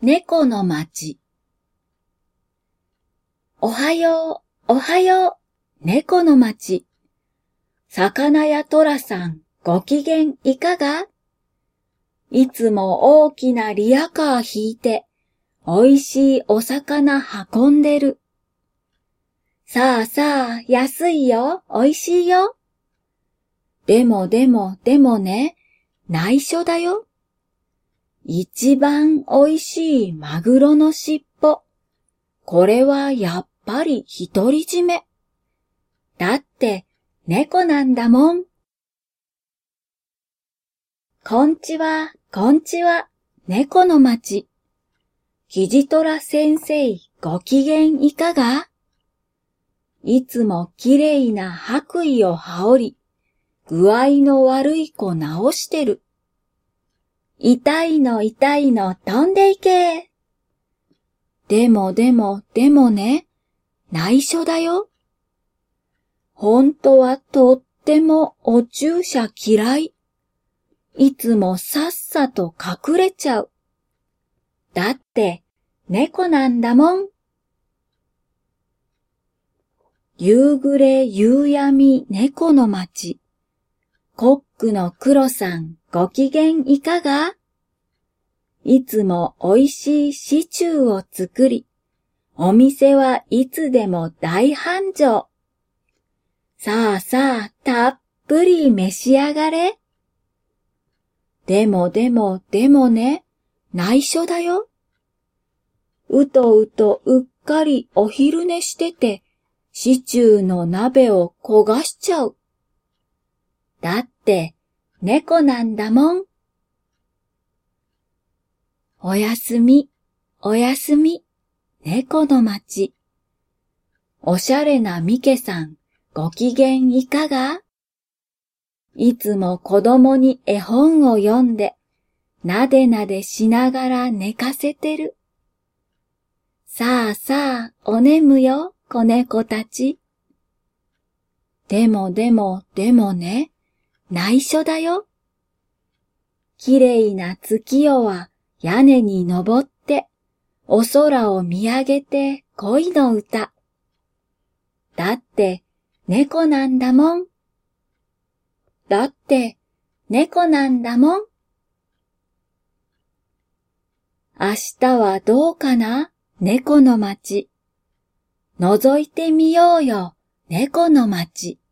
猫の町。おはよう、おはよう、猫の町。魚や虎さん、ご機嫌いかが？いつも大きなリヤカー引いて、おいしいお魚運んでる。さあさあ、安いよ、おいしいよ。でもね、内緒だよ。一番おいしいマグロの尻尾。これはやっぱり独り占め。だって猫なんだもん。こんちは、こんちは、猫の町。キジトラ先生、ご機嫌いかが？いつもきれいな白衣を羽織り、具合の悪い子直してる。痛いの飛んでいけ。でもね、内緒だよ。本当はとってもお注射嫌い。いつもさっさと隠れちゃう。だって猫なんだもん。夕暮れ夕闇猫の町。コックの黒さんご機嫌いかが？いつもおいしいシチューを作り、お店はいつでも大繁盛。さあさあ、たっぷり召し上がれ。でもね、内緒だよ。うとうっかりお昼寝してて、シチューの鍋を焦がしちゃう。だって猫なんだもん。おやすみ、おやすみ、猫の町。おしゃれなミケさん、ご機嫌いかが？いつも子供に絵本を読んで、なでなでしながら寝かせてる。さあさあ、おねむよ、子猫たち。でもね、内緒だよ。きれいな月夜は屋根に登って、お空を見上げて恋の歌。だって猫なんだもん。だって猫なんだもん。明日はどうかな、猫の町。覗いてみようよ、猫の町。